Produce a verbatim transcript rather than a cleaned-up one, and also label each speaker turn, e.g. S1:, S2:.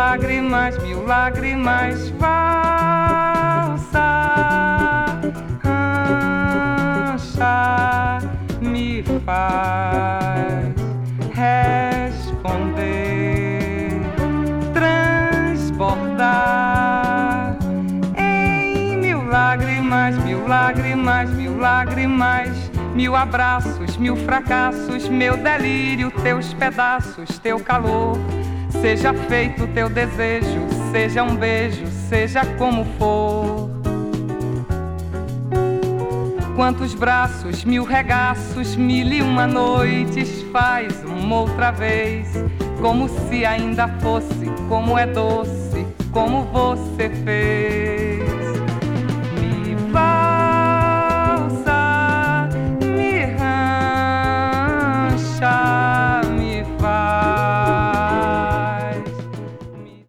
S1: lágrimas, mil lágrimas, valsa, rancha, me faz responder, transbordar em mil lágrimas, mil lágrimas, mil lágrimas, mil abraços, mil fracassos, meu delírio, teus pedaços, teu calor. Seja feito teu desejo, seja um beijo, seja como for. Quantos braços, mil regaços, mil e uma noites, faz uma outra vez, como se ainda fosse, como é doce, como você fez.